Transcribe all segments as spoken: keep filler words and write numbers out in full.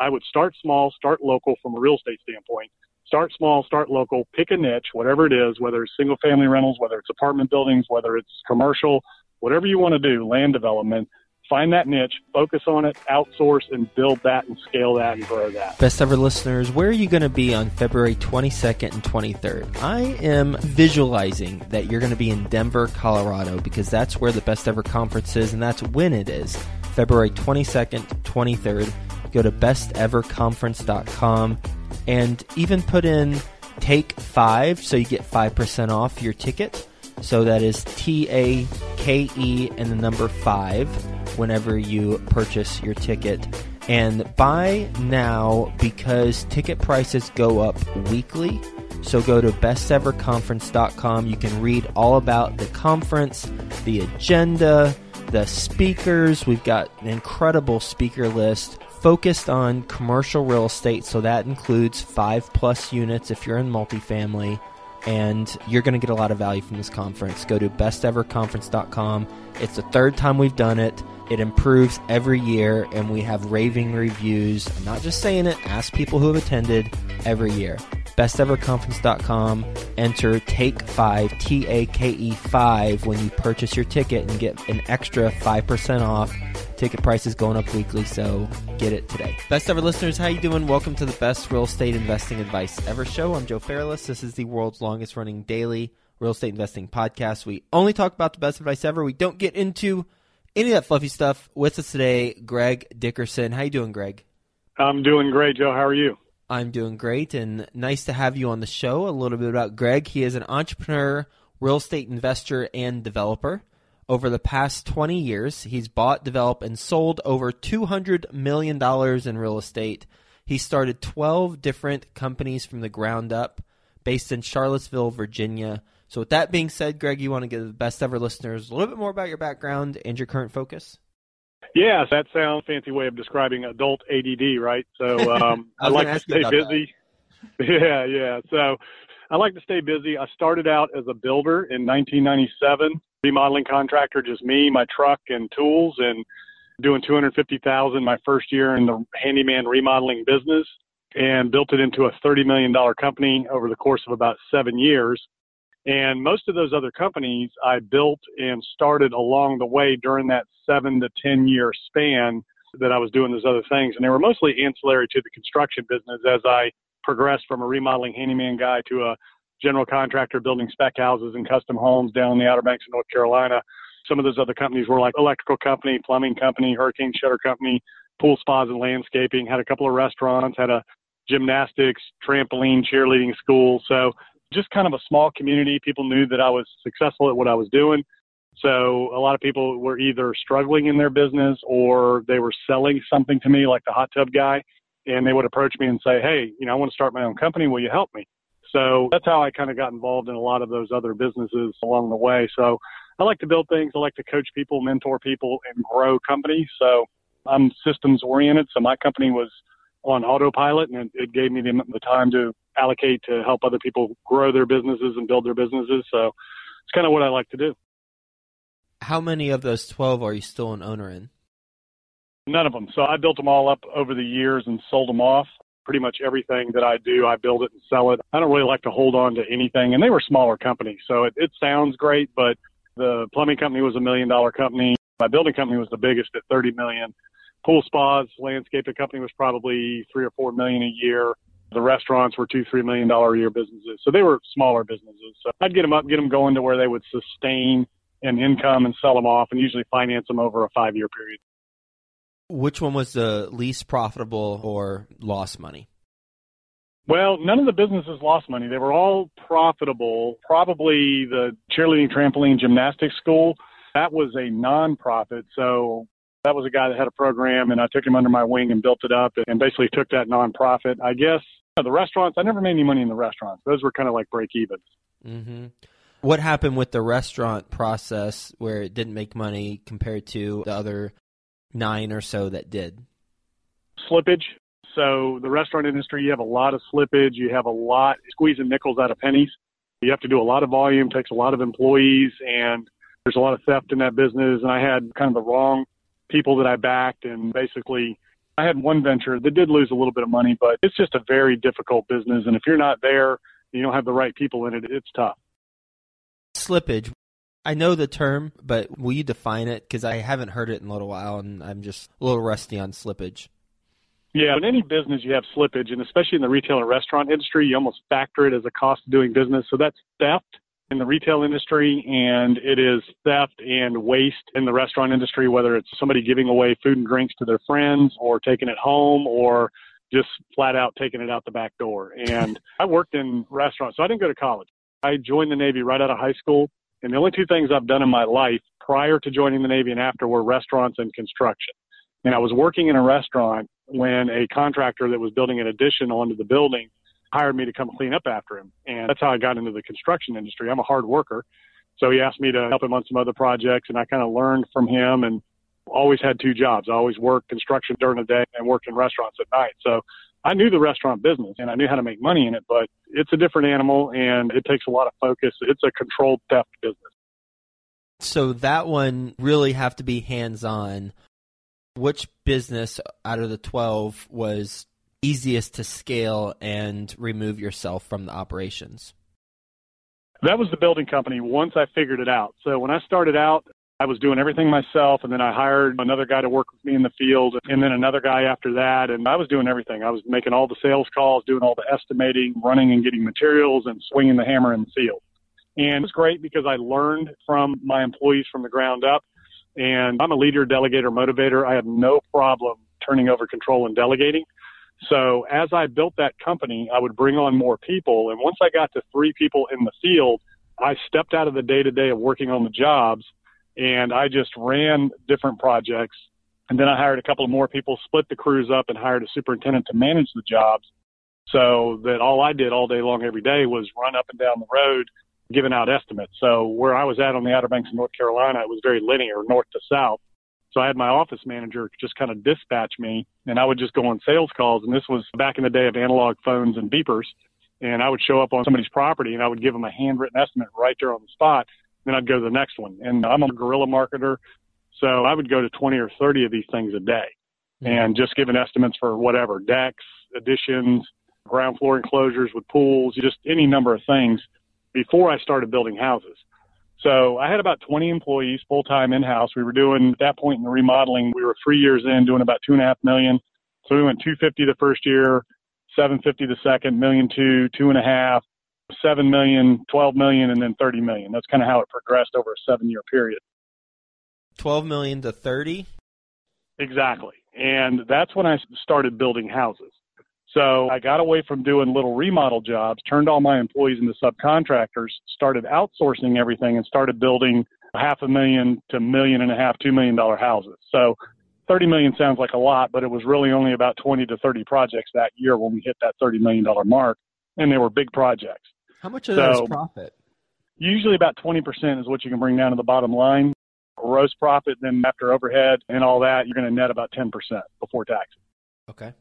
I would start small, start local from a real estate standpoint. Start small, start local, pick a niche, whatever it is, whether it's single-family rentals, whether it's apartment buildings, whether it's commercial, whatever you want to do, land development. Find that niche, focus on it, outsource, and build that and scale that and grow that. Best Ever listeners, where are you going to be on February twenty-second and twenty-third? I am visualizing that you're going to be in Denver, Colorado, because that's where the Best Ever Conference is, and that's when it is. February twenty-second, twenty-third. Go to best ever conference dot com and even put in take five so you get five percent off your ticket. So that is T A K E and the number five whenever you purchase your ticket. And buy now because ticket prices go up weekly. So go to best ever conference dot com. You can read all about the conference, the agenda, the speakers. We've got an incredible speaker list focused on commercial real estate. So that includes five plus units if you're in multifamily. And you're going to get a lot of value from this conference. Go to best ever conference dot com. It's the third time we've done it. It improves every year, and we have raving reviews. I'm not just saying it. Ask people who have attended every year. best ever conference dot com. Enter take five, T A K E five, when you purchase your ticket and get an extra five percent off. Ticket prices going up weekly, so get it today. Best Ever listeners, how you doing? Welcome to the Best Real Estate Investing Advice Ever show. I'm Joe Fairless. This is the world's longest running daily real estate investing podcast. We only talk about the best advice ever. We don't get into any of that fluffy stuff. With us today, Greg Dickerson. How you doing, Greg? I'm doing great, Joe. How are you? I'm doing great, and nice to have you on the show. A little bit about Greg. He is an entrepreneur, real estate investor, and developer. Over the past twenty years, he's bought, developed, and sold over two hundred million dollars in real estate. He started twelve different companies from the ground up, based in Charlottesville, Virginia. So with that being said, Greg, you want to give the Best Ever listeners a little bit more about your background and your current focus? Yes, that sounds a fancy way of describing adult A D D, right? So um, I, I like to stay busy. That. Yeah, yeah. So I like to stay busy. I started out as a builder in nineteen ninety-seven, remodeling contractor, just me, my truck, and tools, and doing two hundred fifty thousand dollars my first year in the handyman remodeling business, and built it into a thirty million dollars company over the course of about seven years. And most of those other companies I built and started along the way during that seven to ten year span that I was doing those other things. And they were mostly ancillary to the construction business as I progressed from a remodeling handyman guy to a general contractor building spec houses and custom homes down in the Outer Banks of North Carolina. Some of those other companies were like electrical company, plumbing company, hurricane shutter company, pool spas and landscaping, had a couple of restaurants, had a gymnastics, trampoline, cheerleading school. So just kind of a small community. People knew that I was successful at what I was doing. So a lot of people were either struggling in their business or they were selling something to me, like the hot tub guy, and they would approach me and say, hey, you know, I want to start my own company. Will you help me? So that's how I kind of got involved in a lot of those other businesses along the way. So I like to build things. I like to coach people, mentor people, and grow companies. So I'm systems oriented. So my company was on autopilot, and it, it gave me the, the time to allocate to help other people grow their businesses and build their businesses. So it's kind of what I like to do. How many of those twelve are you still an owner in? None of them. So I built them all up over the years and sold them off. Pretty much everything that I do, I build it and sell it. I don't really like to hold on to anything. And they were smaller companies. So it, it sounds great, but the plumbing company was a million dollar company. My building company was the biggest at thirty million. Pool spas, landscaping company was probably three or four million a year. The restaurants were two, three million dollar a year businesses. So they were smaller businesses. So I'd get them up, get them going to where they would sustain an income and sell them off, and usually finance them over a five year period. Which one was the least profitable or lost money? Well, none of the businesses lost money. They were all profitable. Probably the cheerleading, trampoline, gymnastics school, that was a nonprofit. So that was a guy that had a program, and I took him under my wing and built it up and basically took that nonprofit. I guess the restaurants, I never made any money in the restaurants. Those were kind of like break evens. Mm-hmm. What happened with the restaurant process where it didn't make money compared to the other nine or so that did? Slippage. So the restaurant industry, you have a lot of slippage. You have a lot squeezing nickels out of pennies. You have to do a lot of volume, takes a lot of employees, and there's a lot of theft in that business. And I had kind of the wrong people that I backed, and basically I had one venture that did lose a little bit of money, but it's just a very difficult business. And if you're not there, you don't have the right people in it, it's tough. Slippage. I know the term, but will you define it? Because I haven't heard it in a little while, and I'm just a little rusty on slippage. Yeah, in any business you have slippage, and especially in the retail and restaurant industry, you almost factor it as a cost of doing business. So that's theft in the retail industry, and it is theft and waste in the restaurant industry, whether it's somebody giving away food and drinks to their friends or taking it home or just flat out taking it out the back door. And I worked in restaurants, so I didn't go to college. I joined the Navy right out of high school, and the only two things I've done in my life prior to joining the Navy and after were restaurants and construction. And I was working in a restaurant when a contractor that was building an addition onto the building hired me to come clean up after him. And that's how I got into the construction industry. I'm a hard worker. So he asked me to help him on some other projects, and I kind of learned from him and always had two jobs. I always worked construction during the day and worked in restaurants at night. So I knew the restaurant business and I knew how to make money in it, but it's a different animal and it takes a lot of focus. It's a controlled theft business. So that one really have to be hands-on. Which business out of the twelve was easiest to scale and remove yourself from the operations? That was the building company once I figured it out. So when I started out, I was doing everything myself, and then I hired another guy to work with me in the field, and then another guy after that, and I was doing everything. I was making all the sales calls, doing all the estimating, running and getting materials, and swinging the hammer in the field. And it was great because I learned from my employees from the ground up, and I'm a leader, delegator, motivator. I have no problem turning over control and delegating. So as I built that company, I would bring on more people. And once I got to three people in the field, I stepped out of the day-to-day of working on the jobs, and I just ran different projects. And then I hired a couple of more people, split the crews up, and hired a superintendent to manage the jobs so that all I did all day long every day was run up and down the road giving out estimates. So where I was at on the Outer Banks of North Carolina, it was very linear, north to south. So I had my office manager just kind of dispatch me, and I would just go on sales calls. And this was back in the day of analog phones and beepers. And I would show up on somebody's property, and I would give them a handwritten estimate right there on the spot. Then I'd go to the next one. And I'm a guerrilla marketer, so I would go to twenty or thirty of these things a day and just giving estimates for whatever, decks, additions, ground floor enclosures with pools, just any number of things before I started building houses. So I had about twenty employees full-time in-house. We were doing, at that point in the remodeling, we were three years in doing about two and a half million. So we went two fifty the first year, seven fifty the second, million two, two and a half, seven million, twelve million, and then thirty million. That's kind of how it progressed over a seven-year period. twelve million to thirty? Exactly. And that's when I started building houses. So I got away from doing little remodel jobs, turned all my employees into subcontractors, started outsourcing everything, and started building half a million to million and a half, two million dollar houses. So thirty million sounds like a lot, but it was really only about twenty to thirty projects that year when we hit that thirty million dollar mark, and they were big projects. How much of that so, is profit? Usually about twenty percent is what you can bring down to the bottom line. Gross profit, then after overhead and all that, you're going to net about ten percent before taxes. Okay.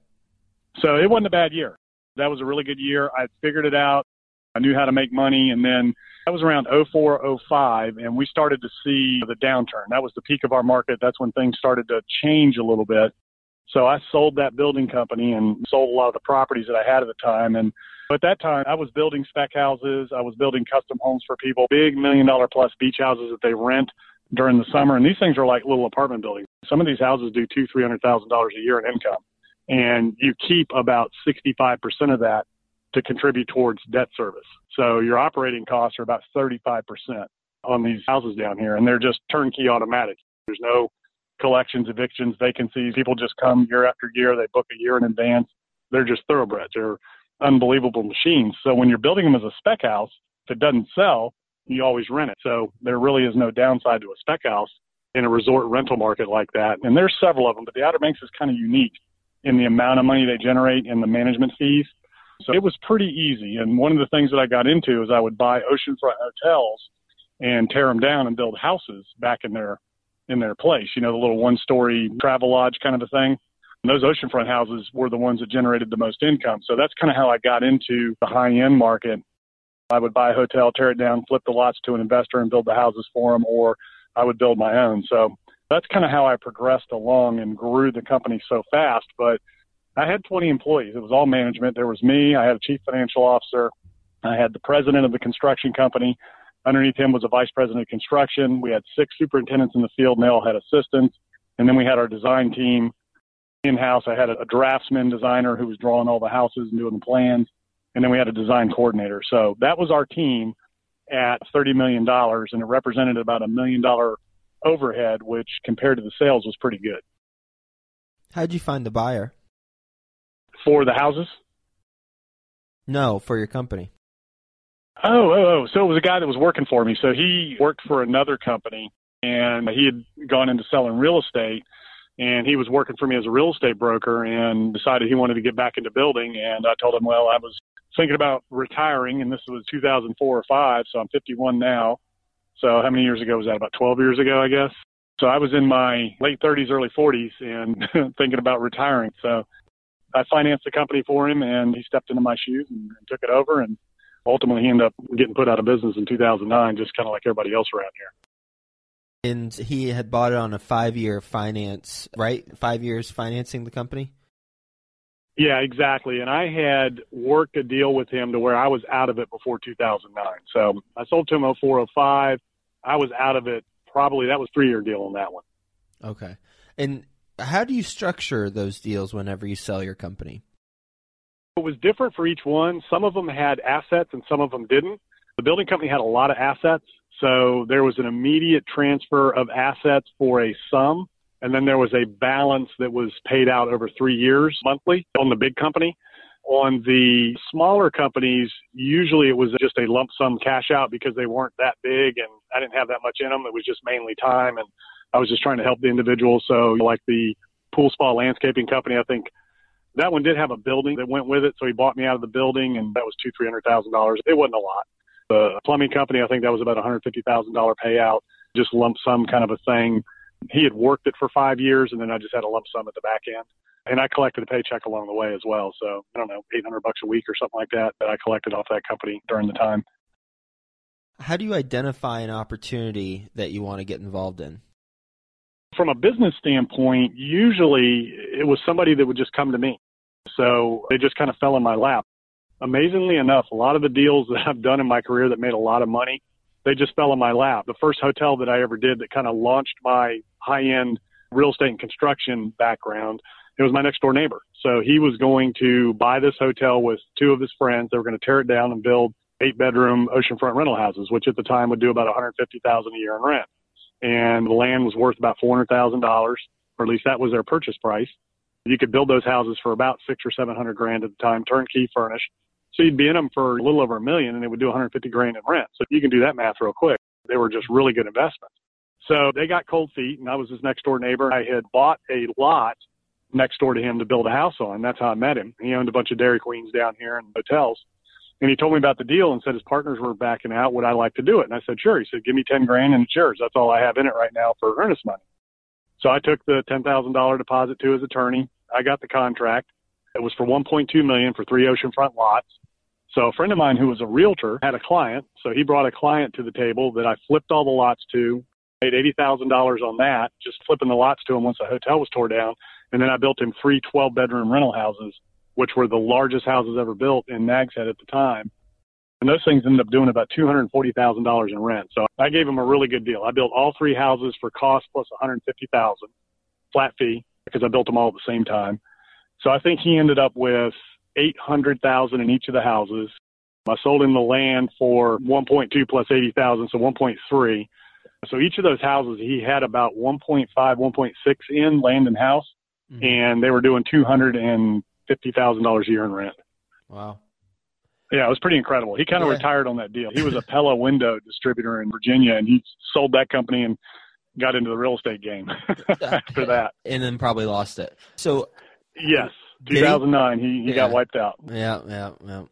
So it wasn't a bad year. That was a really good year. I figured it out. I knew how to make money. And then that was around oh four, oh five, and we started to see the downturn. That was the peak of our market. That's when things started to change a little bit. So I sold that building company and sold a lot of the properties that I had at the time. And at that time, I was building spec houses. I was building custom homes for people, big million dollar plus beach houses that they rent during the summer. And these things are like little apartment buildings. Some of these houses do two, three hundred thousand dollars a year in income. And you keep about sixty-five percent of that to contribute towards debt service. So your operating costs are about thirty-five percent on these houses down here, and they're just turnkey automatic. There's no collections, evictions, vacancies. People just come year after year. They book a year in advance. They're just thoroughbreds. They're unbelievable machines. So when you're building them as a spec house, if it doesn't sell, you always rent it. So there really is no downside to a spec house in a resort rental market like that. And there's several of them, but the Outer Banks is kind of unique in the amount of money they generate and the management fees. So it was pretty easy. And one of the things that I got into is I would buy oceanfront hotels and tear them down and build houses back in their in their place, you know, the little one-story travel lodge kind of a thing. And those oceanfront houses were the ones that generated the most income. So that's kind of how I got into the high-end market. I would buy a hotel, tear it down, flip the lots to an investor and build the houses for them, or I would build my own. So That's kind of how I progressed along and grew the company so fast. But I had twenty employees. It was all management. There was me. I had a chief financial officer. I had the president of the construction company. Underneath him was a vice president of construction. We had six superintendents in the field, and they all had assistants. And then we had our design team in-house. I had a draftsman designer who was drawing all the houses and doing the plans. And then we had a design coordinator. So that was our team at thirty million dollars, and it represented about a million dollar overhead, which compared to the sales was pretty good. How'd you find the buyer? For the houses? No, for your company. Oh, oh, oh. So it was a guy that was working for me. So he worked for another company, and he had gone into selling real estate, and he was working for me as a real estate broker and decided he wanted to get back into building. And I told him, well, I was thinking about retiring, and this was two thousand four or five, so I'm fifty-one now. So how many years ago was that? About twelve years ago, I guess. So I was in my late thirties, early forties, and thinking about retiring. So I financed the company for him, and he stepped into my shoes and, and took it over. And ultimately, he ended up getting put out of business in two thousand nine, just kind of like everybody else around here. And he had bought it on a five-year finance, right? Five years financing the company? Yeah, exactly. And I had worked a deal with him to where I was out of it before two thousand nine. So I sold to him oh four, oh five. I was out of it probably, that was a three-year deal on that one. Okay. And how do you structure those deals whenever you sell your company? It was different for each one. Some of them had assets and some of them didn't. The building company had a lot of assets, so there was an immediate transfer of assets for a sum, and then there was a balance that was paid out over three years monthly on the big company. On the smaller companies, usually it was just a lump sum cash out because they weren't that big and I didn't have that much in them. It was just mainly time, and I was just trying to help the individual. So like the pool spa landscaping company, I think that one did have a building that went with it, so he bought me out of the building, and that was two, three hundred thousand dollars. It wasn't a lot. The plumbing company, I think that was about a hundred fifty thousand dollar payout, just lump sum kind of a thing. He had worked it for five years, and then I just had a lump sum at the back end, and I collected a paycheck along the way as well. So I don't know, eight hundred bucks a week or something like that that I collected off that company during the time. How do you identify an opportunity that you want to get involved in? From a business standpoint, usually it was somebody that would just come to me. So they just kind of fell in my lap. Amazingly enough, a lot of the deals that I've done in my career that made a lot of money, they just fell in my lap. The first hotel that I ever did that kind of launched my high-end real estate and construction background, it was my next door neighbor. So he was going to buy this hotel with two of his friends. They were going to tear it down and build eight-bedroom oceanfront rental houses, which at the time would do about one hundred fifty thousand dollars a year in rent. And the land was worth about four hundred thousand dollars, or at least that was their purchase price. You could build those houses for about six or seven hundred grand at the time, turnkey furnished. So you'd be in them for a little over a million, and they would do one hundred fifty grand in rent. So you can do that math real quick. They were just really good investments. So they got cold feet, and I was his next door neighbor. I had bought a lot next door to him to build a house on. That's how I met him. He owned a bunch of Dairy Queens down here and hotels. And he told me about the deal and said his partners were backing out. Would I like to do it? And I said, sure. He said, give me ten grand and it's yours. That's all I have in it right now for earnest money. So I took the ten thousand dollars deposit to his attorney. I got the contract. It was for one point two million dollars for three oceanfront lots. So a friend of mine who was a realtor had a client. So he brought a client to the table that I flipped all the lots to, paid eighty thousand dollars on that, just flipping the lots to him once the hotel was tore down. And then I built him three twelve bedroom rental houses, which were the largest houses ever built in Nags Head at the time. And those things ended up doing about two hundred forty thousand dollars in rent. So I gave him a really good deal. I built all three houses for cost plus one hundred fifty thousand dollars flat fee because I built them all at the same time. So I think he ended up with eight hundred thousand dollars in each of the houses. I sold him the land for one point two plus eighty thousand dollars, so one point three. So each of those houses, he had about one point five, one point six in land and house, mm-hmm. and they were doing two hundred fifty thousand dollars a year in rent. Wow. Yeah, it was pretty incredible. He kind of yeah. retired on that deal. He was a Pella window distributor in Virginia, and he sold that company and got into the real estate game after that. And then probably lost it. So yes, two thousand nine, he, he, he yeah. got wiped out. Yeah, yeah, yeah.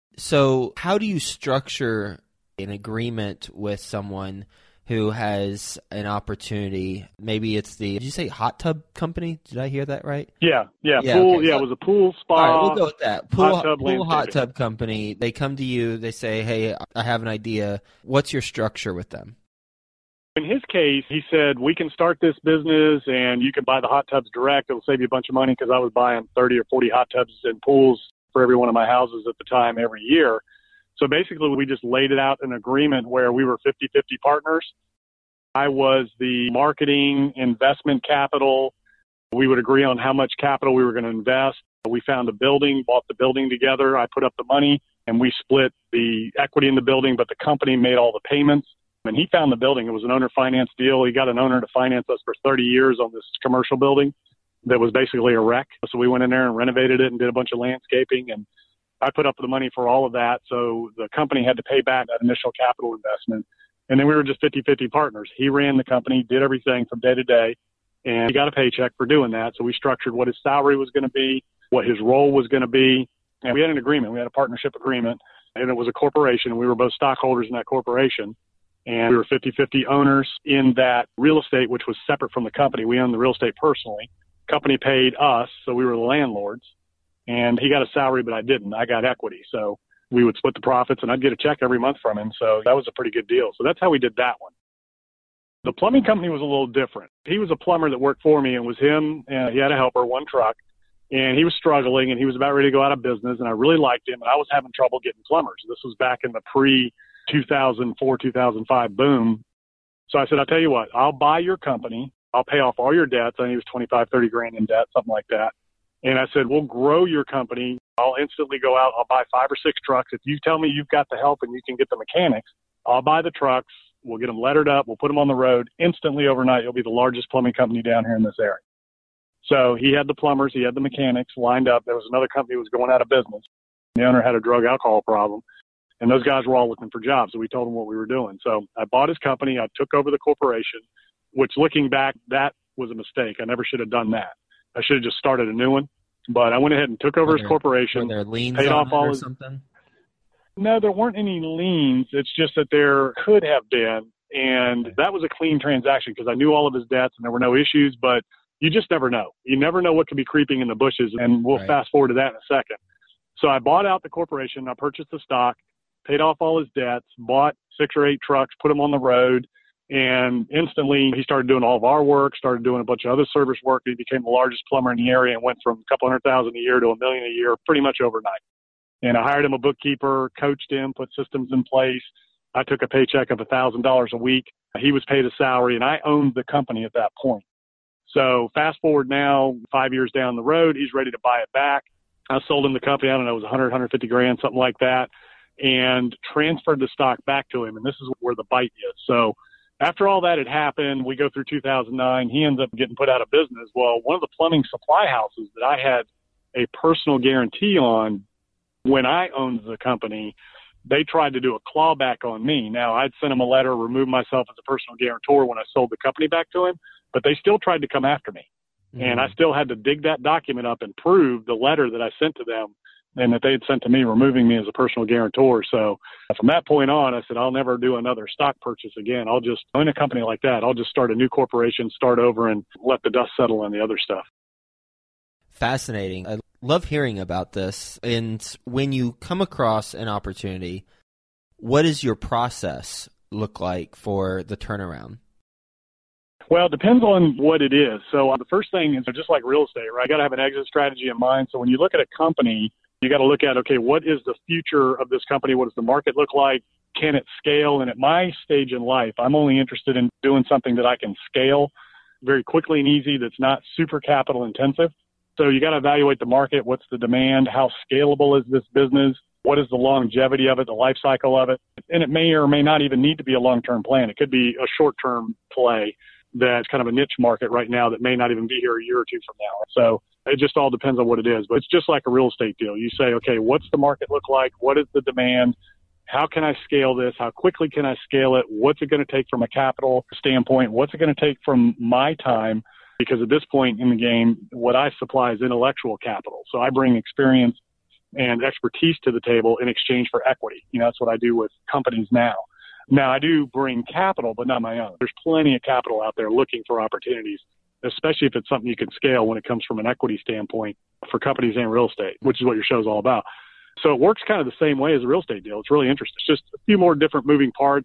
So how do you structure an agreement with someone who has an opportunity? Maybe it's the, did you say hot tub company? Did I hear that right? Yeah, yeah, yeah pool. Okay. Yeah, so, it was a pool spa. All right, we'll go with that. Pool, hot tub, pool hot tub company. They come to you. They say, hey, I have an idea. What's your structure with them? In his case, he said, we can start this business and you can buy the hot tubs direct. It'll save you a bunch of money because I was buying thirty or forty hot tubs and pools for every one of my houses at the time every year. So basically, we just laid it out in an agreement where we were fifty-fifty partners. I was the marketing, investment capital. We would agree on how much capital we were going to invest. We found a building, bought the building together. I put up the money, and we split the equity in the building, but the company made all the payments. And he found the building. It was an owner finance deal. He got an owner to finance us for thirty years on this commercial building that was basically a wreck. So we went in there and renovated it and did a bunch of landscaping, and I put up the money for all of that. So the company had to pay back that initial capital investment. And then we were just fifty-fifty partners. He ran the company, did everything from day to day, and he got a paycheck for doing that. So we structured what his salary was going to be, what his role was going to be. And we had an agreement. We had a partnership agreement, and it was a corporation. We were both stockholders in that corporation. And we were fifty-fifty owners in that real estate, which was separate from the company. We owned the real estate personally. Company paid us, so we were the landlords. And he got a salary, but I didn't. I got equity. So we would split the profits, and I'd get a check every month from him. So that was a pretty good deal. So that's how we did that one. The plumbing company was a little different. He was a plumber that worked for me, and it was him, and he had a helper, one truck. And he was struggling, and he was about ready to go out of business, and I really liked him, and I was having trouble getting plumbers. This was back in the pre two thousand four, two thousand five boom. So I said, I'll tell you what, I'll buy your company. I'll pay off all your debts. I think it was twenty-five, thirty grand in debt, something like that. And I said, we'll grow your company. I'll instantly go out. I'll buy five or six trucks. If you tell me you've got the help and you can get the mechanics, I'll buy the trucks. We'll get them lettered up. We'll put them on the road. Instantly overnight, you'll be the largest plumbing company down here in this area. So he had the plumbers. He had the mechanics lined up. There was another company that was going out of business. The owner had a drug alcohol problem. And those guys were all looking for jobs. So we told them what we were doing. So I bought his company. I took over the corporation, which looking back, that was a mistake. I never should have done that. I should have just started a new one. But I went ahead and took over were his there, corporation. Were there liens paid on off all or his, something? No, there weren't any liens. It's just that there could have been. And okay. That was a clean transaction because I knew all of his debts and there were no issues. But you just never know. You never know what could be creeping in the bushes. And we'll right. fast forward to that in a second. So I bought out the corporation. I purchased the stock, paid off all his debts, bought six or eight trucks, put them on the road, and instantly he started doing all of our work, started doing a bunch of other service work. He became the largest plumber in the area and went from a couple hundred thousand a year to a million a year pretty much overnight. And I hired him a bookkeeper, coached him, put systems in place. I took a paycheck of one thousand dollars a week. He was paid a salary, and I owned the company at that point. So fast forward now, five years down the road, he's ready to buy it back. I sold him the company, I don't know, it was one hundred, one hundred fifty grand, something like that, and transferred the stock back to him. And this is where the bite is. So after all that had happened, we go through two thousand nine. He ends up getting put out of business. Well, one of the plumbing supply houses that I had a personal guarantee on when I owned the company, they tried to do a clawback on me. Now, I'd sent him a letter, removed myself as a personal guarantor when I sold the company back to him, but they still tried to come after me. Mm-hmm. And I still had to dig that document up and prove the letter that I sent to them and that they had sent to me, removing me as a personal guarantor. So from that point on, I said, I'll never do another stock purchase again. I'll just own a company like that. I'll just start a new corporation, start over, and let the dust settle on the other stuff. Fascinating. I love hearing about this. And when you come across an opportunity, what does your process look like for the turnaround? Well, it depends on what it is. So uh, the first thing is just like real estate, right? I got to have an exit strategy in mind. So when you look at a company, you got to look at, okay, what is the future of this company? What does the market look like? Can it scale? And at my stage in life, I'm only interested in doing something that I can scale very quickly and easy that's not super capital intensive. So you got to evaluate the market. What's the demand? How scalable is this business? What is the longevity of it, the life cycle of it? And it may or may not even need to be a long-term plan. It could be a short-term play that's kind of a niche market right now that may not even be here a year or two from now. So it just all depends on what it is. But it's just like a real estate deal. You say, okay, what's the market look like? What is the demand? How can I scale this? How quickly can I scale it? What's it going to take from a capital standpoint? What's it going to take from my time? Because at this point in the game, what I supply is intellectual capital. So I bring experience and expertise to the table in exchange for equity. You know, that's what I do with companies now. Now, I do bring capital, but not my own. There's plenty of capital out there looking for opportunities, especially if it's something you can scale when it comes from an equity standpoint for companies and real estate, which is what your show's all about. So it works kind of the same way as a real estate deal. It's really interesting. It's just a few more different moving parts.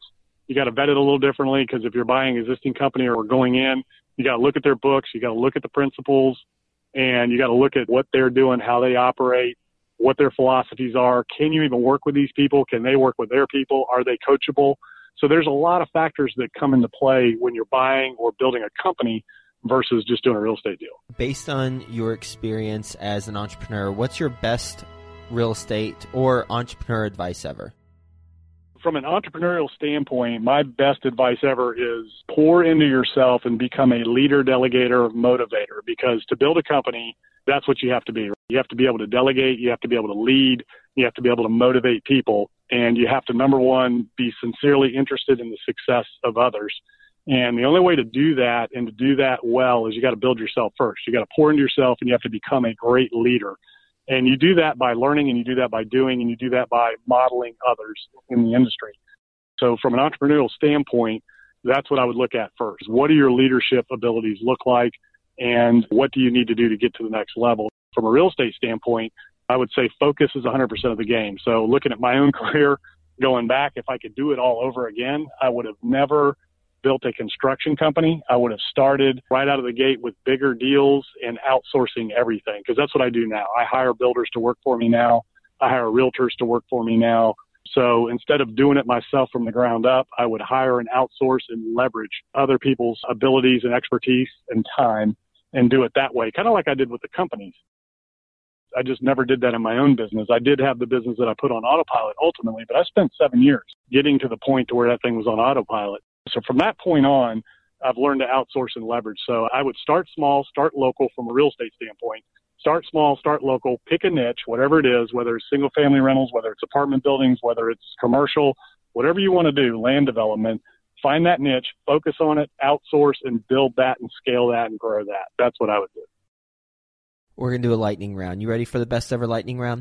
You got to vet it a little differently because if you're buying an existing company or going in, you got to look at their books, you got to look at the principals, and you got to look at what they're doing, how they operate, what their philosophies are. Can you even work with these people? Can they work with their people? Are they coachable? So there's a lot of factors that come into play when you're buying or building a company versus just doing a real estate deal. Based on your experience as an entrepreneur, what's your best real estate or entrepreneur advice ever? From an entrepreneurial standpoint, my best advice ever is pour into yourself and become a leader, delegator, motivator, because to build a company, that's what you have to be. You have to be able to delegate. You have to be able to lead. You have to be able to motivate people. And you have to, number one, be sincerely interested in the success of others. And the only way to do that and to do that well is you got to build yourself first. You got to pour into yourself and you have to become a great leader. And you do that by learning, and you do that by doing, and you do that by modeling others in the industry. So from an entrepreneurial standpoint, that's what I would look at first. What do your leadership abilities look like, and what do you need to do to get to the next level? From a real estate standpoint, I would say focus is one hundred percent of the game. So looking at my own career, going back, if I could do it all over again, I would have never built a construction company. I would have started right out of the gate with bigger deals and outsourcing everything, because that's what I do now. I hire builders to work for me now. I hire realtors to work for me now. So instead of doing it myself from the ground up, I would hire and outsource and leverage other people's abilities and expertise and time and do it that way, kind of like I did with the companies. I just never did that in my own business. I did have the business that I put on autopilot ultimately, but I spent seven years getting to the point to where that thing was on autopilot. So from that point on, I've learned to outsource and leverage. So I would start small, start local from a real estate standpoint. Start small, start local, pick a niche, whatever it is, whether it's single family rentals, whether it's apartment buildings, whether it's commercial, whatever you want to do, land development, find that niche, focus on it, outsource and build that and scale that and grow that. That's what I would do. We're going to do a lightning round. You ready for the best ever lightning round?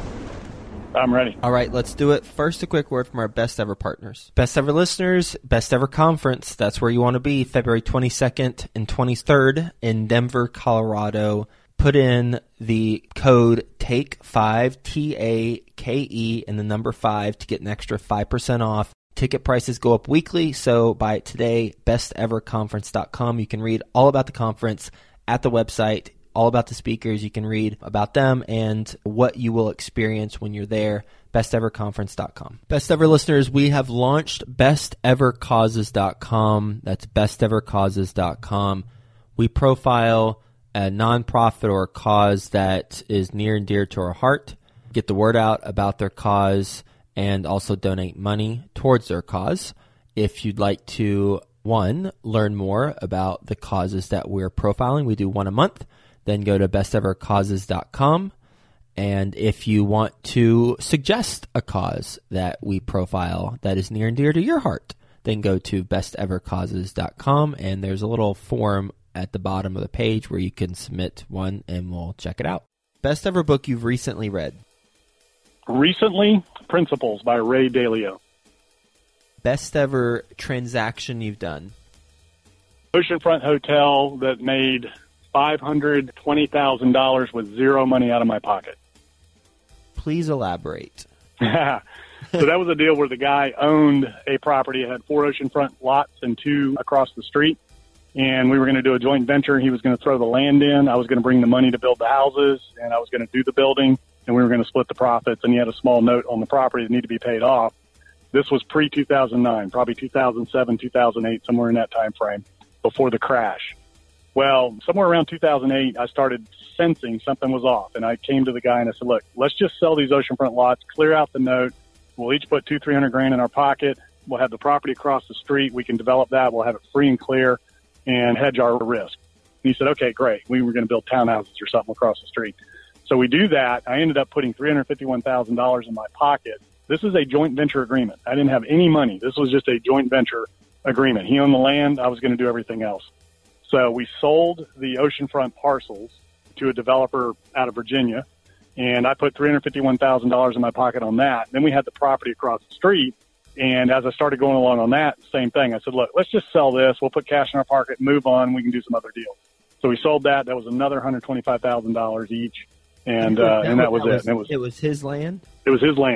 I'm ready. All right, let's do it. First, a quick word from our best ever partners. Best ever listeners, best ever conference. That's where you want to be. February twenty-second and twenty-third in Denver, Colorado. Put in the code take five, T A K E, and the number five to get an extra five percent off. Ticket prices go up weekly, so buy it today, best ever conference dot com. You can read all about the conference at the website, all about the speakers. You can read about them and what you will experience when you're there, best ever conference dot com. Best Ever listeners, we have launched best ever causes dot com. That's best ever causes dot com. We profile a nonprofit or a cause that is near and dear to our heart, get the word out about their cause, and also donate money towards their cause. If you'd like to, one, learn more about the causes that we're profiling, we do one a month. Then go to best ever causes dot com. And if you want to suggest a cause that we profile that is near and dear to your heart, then go to best ever causes dot com. And there's a little form at the bottom of the page where you can submit one and we'll check it out. Best ever book you've recently read? Recently, Principles by Ray Dalio. Best ever transaction you've done? Oceanfront Hotel that made five hundred twenty thousand dollars with zero money out of my pocket. Please elaborate. So that was a deal where the guy owned a property. It had four oceanfront lots and two across the street. And we were going to do a joint venture. He was going to throw the land in. I was going to bring the money to build the houses, and I was going to do the building, and we were going to split the profits. And he had a small note on the property that needed to be paid off. This was pre two thousand nine, probably two thousand seven, two thousand eight, somewhere in that time frame, before the crash. Well, somewhere around two thousand eight, I started sensing something was off, and I came to the guy and I said, look, let's just sell these oceanfront lots, clear out the note. We'll each put two, three hundred grand in our pocket. We'll have the property across the street. We can develop that. We'll have it free and clear and hedge our risk. And he said, okay, great. We were going to build townhouses or something across the street. So we do that. I ended up putting three hundred fifty-one thousand dollars in my pocket. This is a joint venture agreement. I didn't have any money. This was just a joint venture agreement. He owned the land. I was going to do everything else. So we sold the oceanfront parcels to a developer out of Virginia, and I put three hundred fifty-one thousand dollars in my pocket on that. Then we had the property across the street, and as I started going along on that, same thing. I said, look, let's just sell this. We'll put cash in our pocket, move on. We can do some other deals. So we sold that. That was another one hundred twenty-five thousand dollars each, and uh, and that was, that was it. And it was it was his land? It was his land.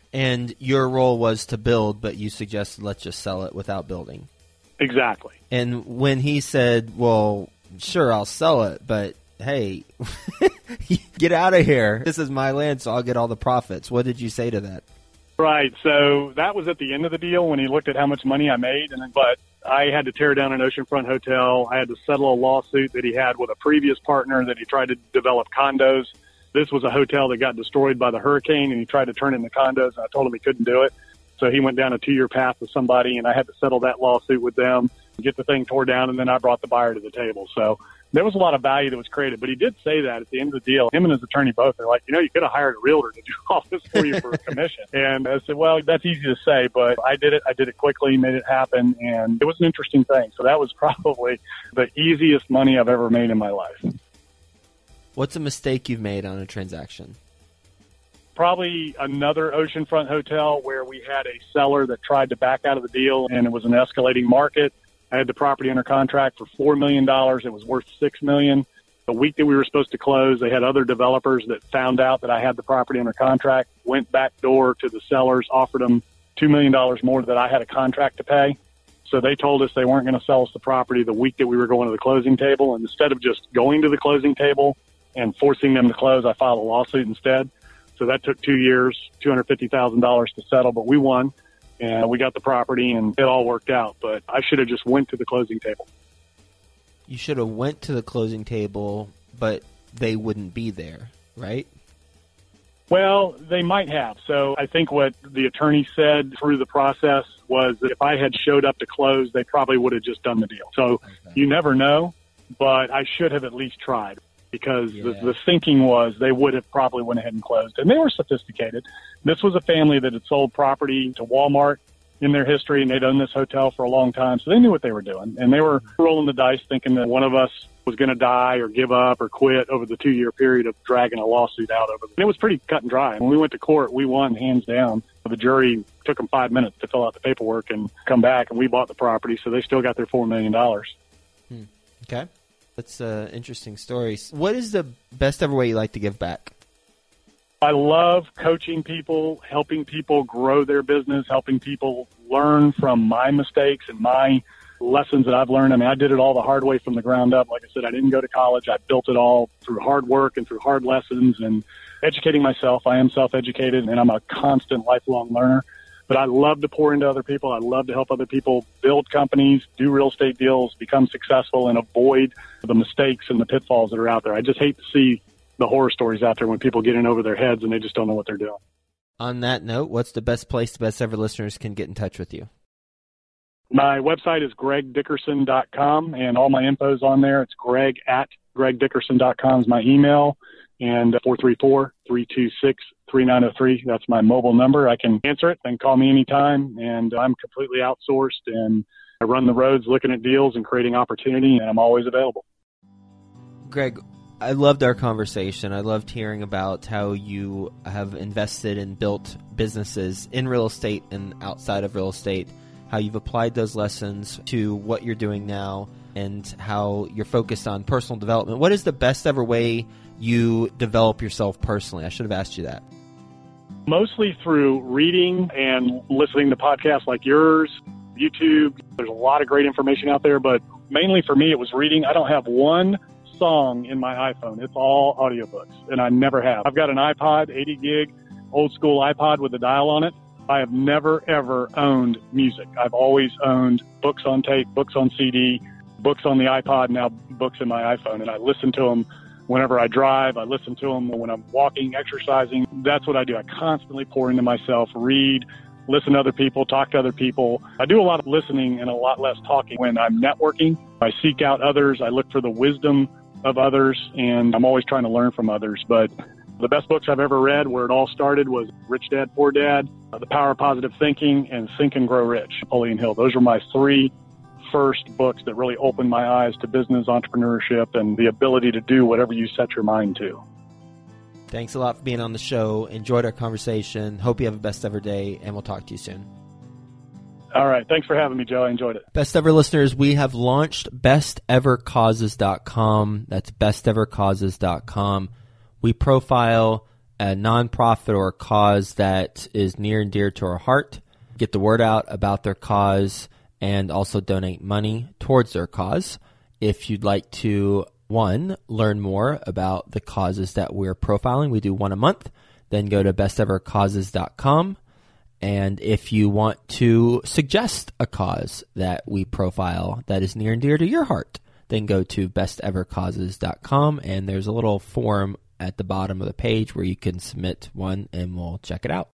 And your role was to build, but you suggested let's just sell it without building. Exactly. And when he said, well, sure, I'll sell it, but hey, get out of here. This is my land, so I'll get all the profits. What did you say to that? Right. So that was at the end of the deal when he looked at how much money I made. And but I had to tear down an oceanfront hotel. I had to settle a lawsuit that he had with a previous partner that he tried to develop condos. This was a hotel that got destroyed by the hurricane, and he tried to turn it into condos. And I told him he couldn't do it. So he went down a two-year path with somebody, and I had to settle that lawsuit with them, get the thing tore down, and then I brought the buyer to the table. So there was a lot of value that was created. But he did say that at the end of the deal. Him and his attorney both, they're like, you know, you could have hired a realtor to do all this for you for a commission. And I said, well, that's easy to say, but I did it. I did it quickly, made it happen, and it was an interesting thing. So that was probably the easiest money I've ever made in my life. What's a mistake you've made on a transaction? Probably another oceanfront hotel where we had a seller that tried to back out of the deal, and it was an escalating market. I had the property under contract for four million dollars. It was worth six million dollars. The week that we were supposed to close, they had other developers that found out that I had the property under contract, went back door to the sellers, offered them two million dollars more that I had a contract to pay. So they told us they weren't going to sell us the property the week that we were going to the closing table. And instead of just going to the closing table and forcing them to close, I filed a lawsuit instead. So that took two years, two hundred fifty thousand dollars to settle, but we won, and we got the property, and it all worked out. But I should have just went to the closing table. You should have went to the closing table, but they wouldn't be there, right? Well, they might have. So I think what the attorney said through the process was that if I had showed up to close, they probably would have just done the deal. So okay. You never know, but I should have at least tried. Because yeah. the, the thinking was they would have probably went ahead and closed. And they were sophisticated. This was a family that had sold property to Walmart in their history, and they'd owned this hotel for a long time, so they knew what they were doing. And they were rolling the dice thinking that one of us was going to die or give up or quit over the two-year period of dragging a lawsuit out over them. And it was pretty cut and dry. When we went to court, we won hands down. The jury took them five minutes to fill out the paperwork and come back, and we bought the property, so they still got their four million dollars. Hmm. Okay. That's an interesting story. What is the best ever way you like to give back? I love coaching people, helping people grow their business, helping people learn from my mistakes and my lessons that I've learned. I mean, I did it all the hard way from the ground up. Like I said, I didn't go to college. I built it all through hard work and through hard lessons and educating myself. I am self-educated, and I'm a constant lifelong learner. But I love to pour into other people. I love to help other people build companies, do real estate deals, become successful, and avoid the mistakes and the pitfalls that are out there. I just hate to see the horror stories out there when people get in over their heads and they just don't know what they're doing. On that note, what's the best place the Best Ever listeners can get in touch with you? My website is greg dickerson dot com, and all my info is on there. It's greg at greg dickerson dot com is my email, and four three four, three two six, three nine zero three. That's my mobile number. I can answer it and call me anytime, and I'm completely outsourced, and I run the roads looking at deals and creating opportunity, and I'm always available. Greg, I loved our conversation. I loved hearing about how you have invested and built businesses in real estate and outside of real estate, how you've applied those lessons to what you're doing now, and how you're focused on personal development. What is the best ever way you develop yourself personally? I should have asked you that. Mostly through reading and listening to podcasts like yours, YouTube. There's a lot of great information out there, but mainly for me, it was reading. I don't have one song in my iPhone. It's all audiobooks, and I never have. I've got an iPod, eighty gig, old school iPod with a dial on it. I have never, ever owned music. I've always owned books on tape, books on C D, books on the iPod, now books in my iPhone, and I listen to them whenever I drive. I listen to them when I'm walking, exercising. That's what I do. I constantly pour into myself, read, listen to other people, talk to other people. I do a lot of listening and a lot less talking when I'm networking. I seek out others. I look for the wisdom of others, and I'm always trying to learn from others. But the best books I've ever read, where it all started, was Rich Dad, Poor Dad, The Power of Positive Thinking, and Think and Grow Rich, Napoleon Hill. Those were my three first books that really opened my eyes to business, entrepreneurship, and the ability to do whatever you set your mind to. Thanks a lot for being on the show. Enjoyed our conversation. Hope you have a best ever day, and we'll talk to you soon. All right. Thanks for having me, Joe. I enjoyed it. Best Ever listeners, we have launched best ever causes dot com. That's best ever causes dot com. We profile a nonprofit or a cause that is near and dear to our heart, get the word out about their cause, and also donate money towards their cause. If you'd like to, one, learn more about the causes that we're profiling, we do one a month, then go to best ever causes dot com. And if you want to suggest a cause that we profile that is near and dear to your heart, then go to best ever causes dot com, and there's a little form at the bottom of the page where you can submit one, and we'll check it out.